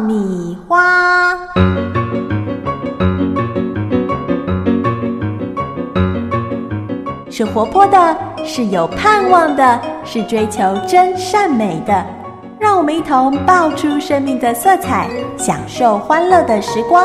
米花。是活泼的，是有盼望的，是追求真善美的。让我们一同爆出生命的色彩，享受欢乐的时光。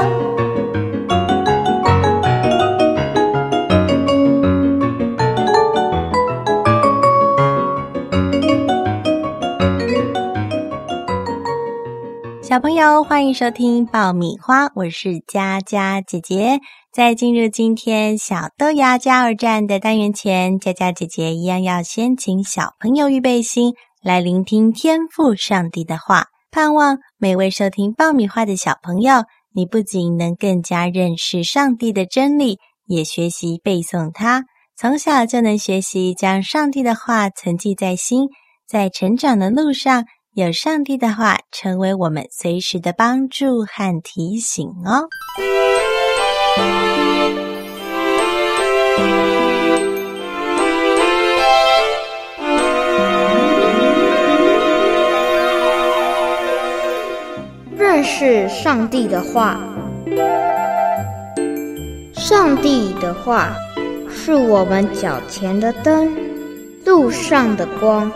小朋友，欢迎收听爆米花，我是佳佳姐姐。在进入今天小豆芽加油站的单元前，佳佳姐姐一样要先请小朋友预备心，来聆听天父上帝的话。盼望每位收听爆米花的小朋友，你不仅能更加认识上帝的真理，也学习背诵它，从小就能学习将上帝的话存记在心，在成长的路上，有上帝的话成为我们随时的帮助和提醒哦。 认识上帝的话。上帝的话是我们脚前的灯，路上的光。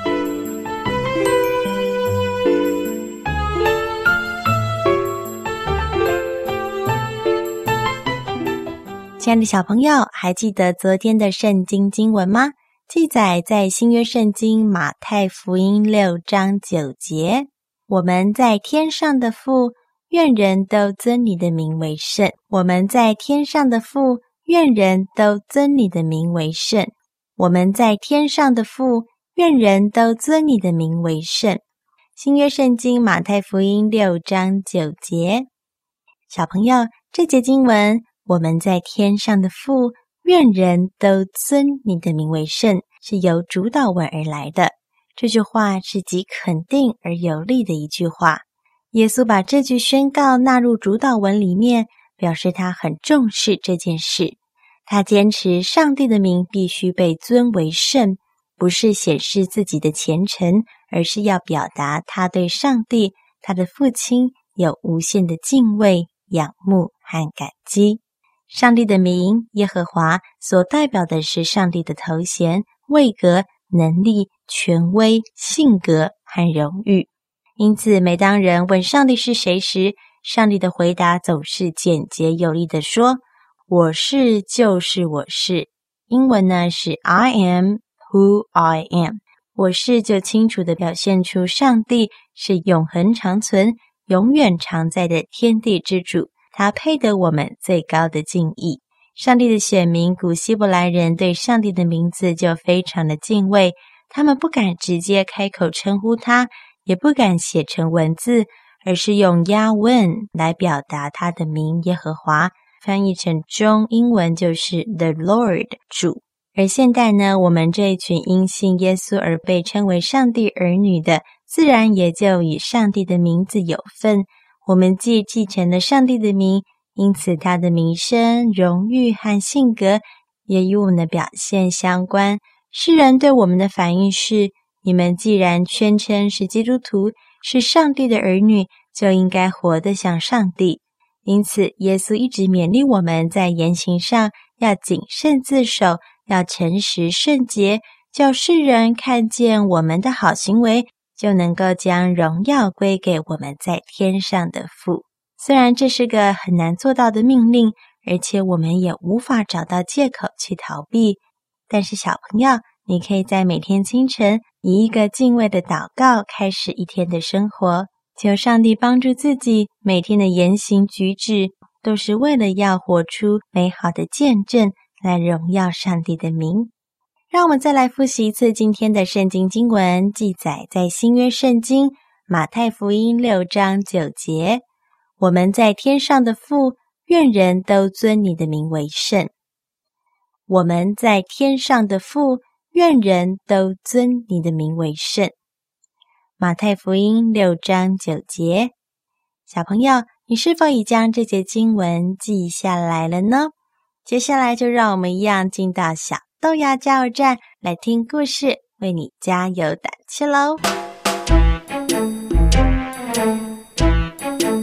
亲爱的小朋友，还记得昨天的圣经经文吗？记载在新约圣经马太福音6章9节，我们在天上的父，愿人都尊你的名为圣。我们在天上的父，愿人都尊你的名为圣。我们在天上的父，愿人都尊你的名为圣。新约圣经马太福音6章9节。小朋友，这节经文我们在天上的父，愿人都尊你的名为圣，是由主导文而来的。这句话是极肯定而有力的一句话。耶稣把这句宣告纳入主导文里面，表示他很重视这件事。他坚持上帝的名必须被尊为圣，不是显示自己的虔诚，而是要表达他对上帝、他的父亲有无限的敬畏、仰慕和感激。上帝的名耶和华所代表的是上帝的头衔、位格、能力、权威、性格和荣誉。因此每当人问上帝是谁时，上帝的回答总是简洁有力地说，我是就是我是。英文呢是 I am who I am。 我是就清楚地表现出上帝是永恒长存、永远常在的天地之主，他配得我们最高的敬意。上帝的选民古希伯来人对上帝的名字就非常的敬畏，他们不敢直接开口称呼他，也不敢写成文字，而是用押问来表达他的名耶和华，翻译成中英文就是 The Lord 主。而现代呢，我们这一群因信耶稣而被称为上帝儿女的，自然也就与上帝的名字有份。我们既继承了上帝的名，因此他的名声、荣誉和性格也与我们的表现相关。世人对我们的反应是，你们既然宣称是基督徒，是上帝的儿女，就应该活得像上帝。因此耶稣一直勉励我们在言行上要谨慎自守，要诚实圣洁，叫世人看见我们的好行为，就能够将荣耀归给我们在天上的父。虽然这是个很难做到的命令，而且我们也无法找到借口去逃避，但是小朋友，你可以在每天清晨以一个敬畏的祷告开始一天的生活，求上帝帮助自己每天的言行举止都是为了要活出美好的见证，来荣耀上帝的名。让我们再来复习一次今天的圣经经文，记载在新约圣经马太福音6章9节，我们在天上的父，愿人都尊你的名为圣。我们在天上的父，愿人都尊你的名为圣。马太福音6章9节。小朋友，你是否已将这节经文记下来了呢？接下来就让我们一样进到小豆芽加油站来听故事，为你加油打气喽！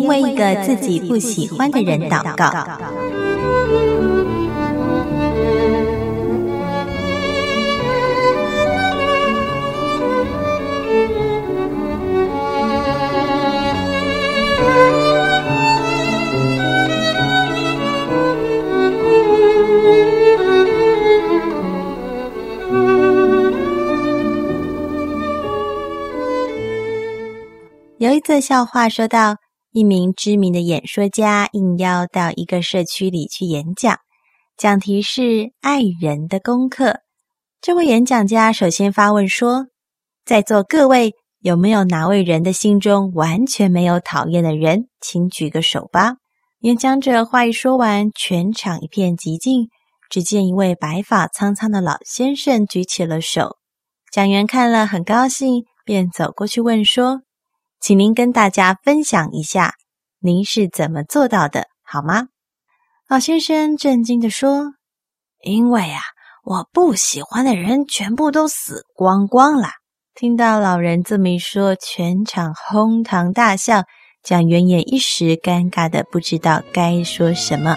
天为一个自己不喜欢的人祷告。有一则笑话说到，一名知名的演说家应邀到一个社区里去演讲，讲题是爱人的功课。这位演讲家首先发问说，在座各位有没有哪位人的心中完全没有讨厌的人，请举个手吧。演讲者话一说完，全场一片寂静，只见一位白发苍苍的老先生举起了手。讲员看了很高兴，便走过去问说，请您跟大家分享一下，您是怎么做到的，好吗？老先生震惊地说，因为我不喜欢的人全部都死光光了。听到老人这么一说，全场哄堂大笑，讲员也一时尴尬的不知道该说什么。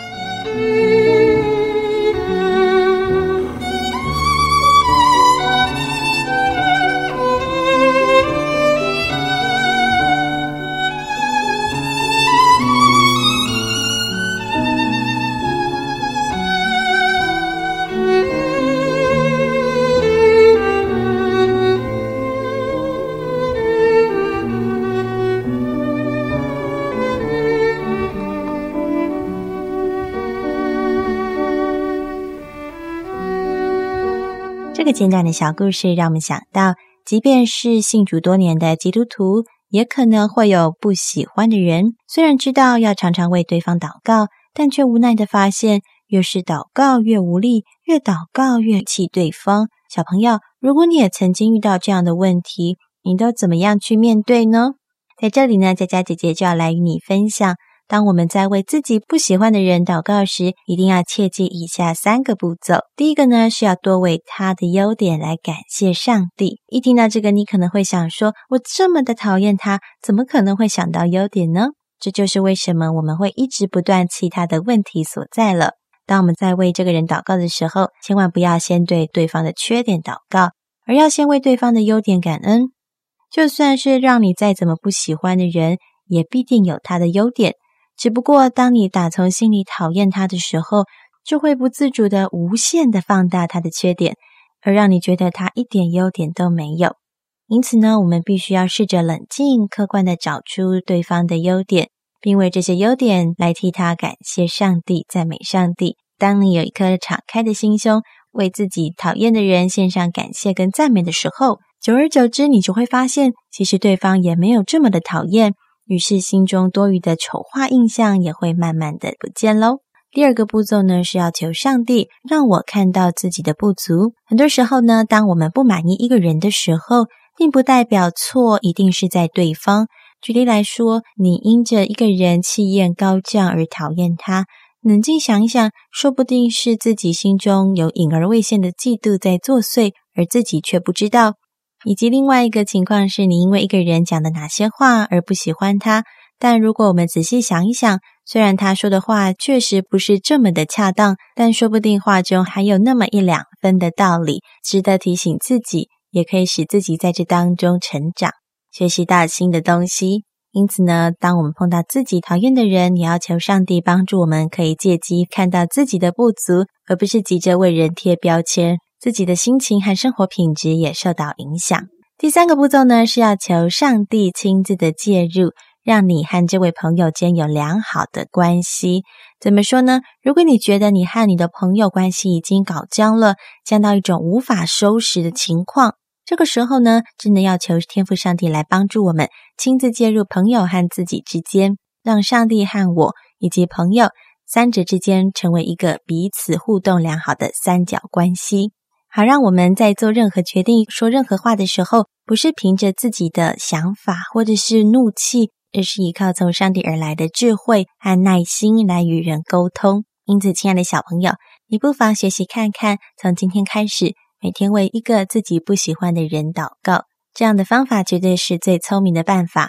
这个简短的小故事让我们想到，即便是信主多年的基督徒，也可能会有不喜欢的人。虽然知道要常常为对方祷告，但却无奈的发现，越是祷告越无力，越祷告越气对方。小朋友，如果你也曾经遇到这样的问题，你都怎么样去面对呢？在这里呢，佳佳姐姐就要来与你分享，当我们在为自己不喜欢的人祷告时，一定要切记以下3个步骤。第一个呢，是要多为他的优点来感谢上帝。一听到这个，你可能会想说，我这么的讨厌他，怎么可能会想到优点呢？这就是为什么我们会一直不断其他的问题所在了。当我们在为这个人祷告的时候，千万不要先对对方的缺点祷告，而要先为对方的优点感恩。就算是让你再怎么不喜欢的人，也必定有他的优点。只不过当你打从心里讨厌他的时候，就会不自主的无限的放大他的缺点，而让你觉得他一点优点都没有。因此呢，我们必须要试着冷静客观的找出对方的优点，并为这些优点来替他感谢上帝，赞美上帝。当你有一颗敞开的心胸，为自己讨厌的人献上感谢跟赞美的时候，久而久之，你就会发现其实对方也没有这么的讨厌，于是心中多余的丑化印象也会慢慢的不见咯。第二个步骤呢，是要求上帝让我看到自己的不足。很多时候呢，当我们不满意一个人的时候，并不代表错一定是在对方。举例来说，你因着一个人气焰高涨而讨厌他，冷静想一想，说不定是自己心中有隐而未现的嫉妒在作祟，而自己却不知道。以及另外一个情况是，你因为一个人讲的哪些话而不喜欢他，但如果我们仔细想一想，虽然他说的话确实不是这么的恰当，但说不定话中还有那么1-2分的道理，值得提醒自己，也可以使自己在这当中成长，学习到新的东西。因此呢，当我们碰到自己讨厌的人，也要求上帝帮助我们可以借机看到自己的不足，而不是急着为人贴标签，自己的心情和生活品质也受到影响。第3个步骤呢，是要求上帝亲自的介入，让你和这位朋友间有良好的关系。怎么说呢？如果你觉得你和你的朋友关系已经搞僵了，僵到一种无法收拾的情况，这个时候呢，真的要求天父上帝来帮助我们亲自介入朋友和自己之间，让上帝和我以及朋友三者之间成为一个彼此互动良好的三角关系。好，让我们在做任何决定说任何话的时候，不是凭着自己的想法或者是怒气，而是依靠从上帝而来的智慧和耐心来与人沟通。因此亲爱的小朋友，你不妨学习看看，从今天开始每天为一个自己不喜欢的人祷告，这样的方法绝对是最聪明的办法，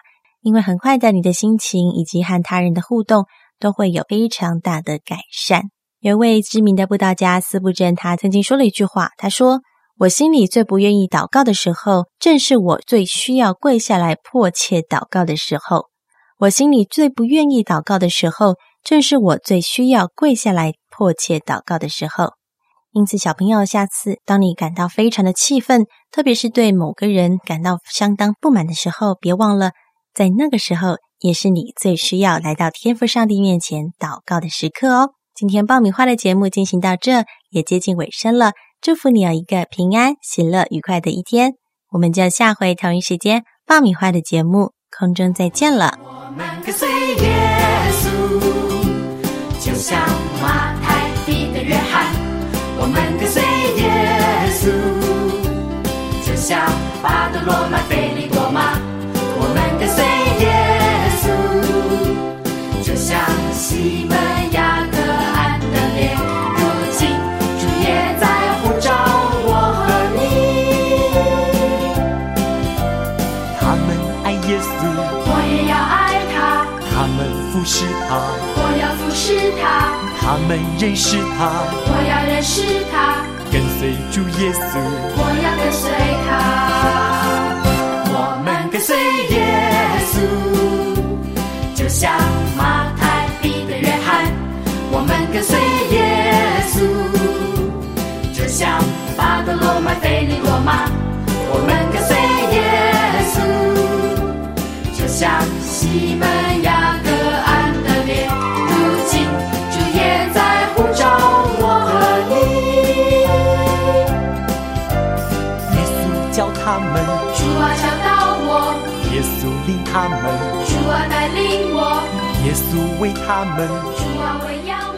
因为很快的你的心情以及和他人的互动都会有非常大的改善。有一位知名的布道家司布真，他曾经说了一句话，他说，我心里最不愿意祷告的时候，正是我最需要跪下来迫切祷告的时候。我心里最不愿意祷告的时候，正是我最需要跪下来迫切祷告的时候。因此小朋友，下次当你感到非常的气愤，特别是对某个人感到相当不满的时候，别忘了在那个时候也是你最需要来到天父上帝面前祷告的时刻哦。今天爆米花的节目进行到这，也接近尾声了，祝福你有一个平安、喜乐、愉快的一天。我们就下回同一时间爆米花的节目空中再见了。 我们跟随耶稣，就像马太、彼得、约翰；我们跟随耶稣，就像巴多罗买、腓利、多马；我们跟随耶稣，就像西门、雅各、安德烈。如今主也在呼召我和你， 他们爱耶稣， 我也要爱他， 他们服侍他， 我要服侍他， 他们认识他， 我要认识他， 跟随主耶稣。 我要跟随他。我们跟随耶稣，就像马太、彼得、约翰；我们跟随耶稣，就像巴多罗买、腓利、多马；我们跟随耶稣，就像西门、雅各、安德烈。如今主也在呼召我和你。 耶稣教他们， 主啊教导我， 耶稣领他们， 主啊带领我， 耶稣为他们， 主啊为要